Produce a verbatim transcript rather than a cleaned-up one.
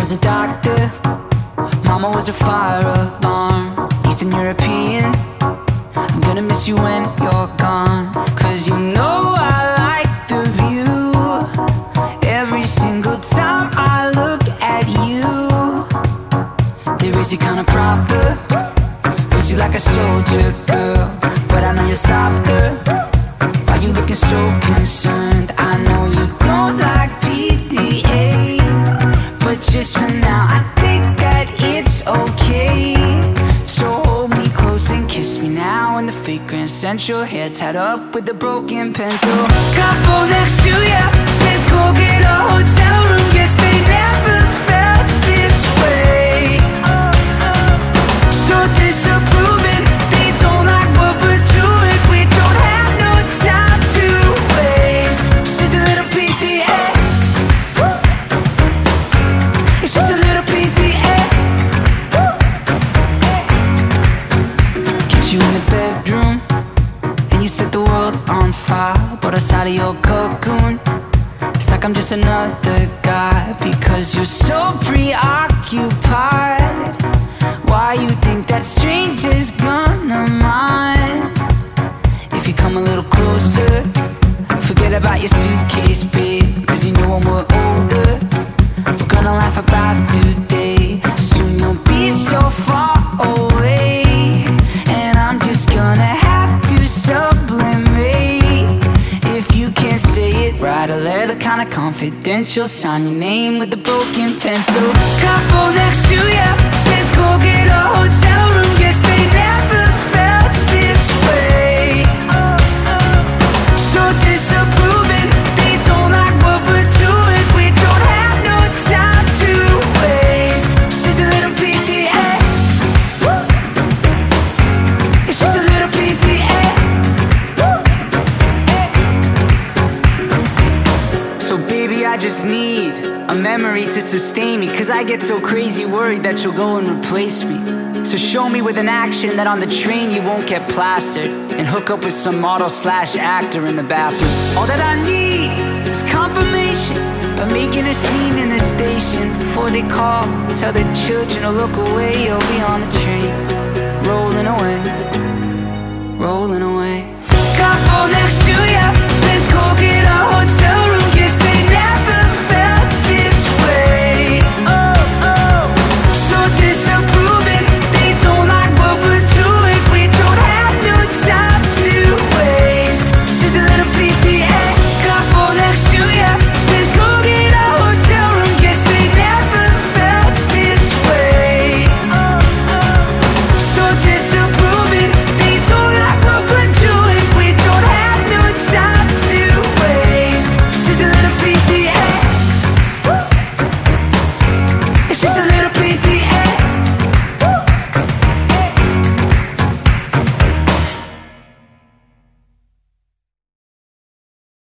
was a doctor, mama was a fire alarm. Eastern European, I'm gonna miss you when you're gone. Cause you know I like the view. Every single time I look at you, they raise you kinda proper, raise you like a soldier girl. But I know you're softer. Why you looking so concerned? I know you don't like P D A, but just for now I think that it's okay. So hold me close and kiss me now in the fake Grand Central, hair tied up with a broken pencil. Couple next to ya says go get a hotel room. Guess they never felt this way. So disapproving, they don't like what we're doing. We don't have no time to waste. She's a little P D A. It's just a little P D A. Get you in the bedroom and you set the world on fire. But outside of your cocoon, it's like I'm just another guy. Because you're so preoccupied. Why you think that stranger's gonna mind? If you come a little closer, forget about your suitcase, babe. Cause you know when we're older, we're gonna laugh about today. Soon you'll be so far away, and I'm just gonna have to sublimate. If you can't say it, write a letter kinda confidential. Sign your name with a broken pencil. Couple next to ya says go get a hotel room. Guess they never felt this way. So disapproving, they don't like what we're doing. We don't have no time to waste. She's a little P D A. It's just a little P D A. So baby, I just need a memory to sustain me. Cause I get so crazy worried that you'll go and replace me. So show me with an action that on the train you won't get plastered, and hook up with some model slash actor in the bathroom. All that I need is confirmation by making a scene in the station. Before they call, tell the children to look away. You'll be on the train, rolling away, rolling away.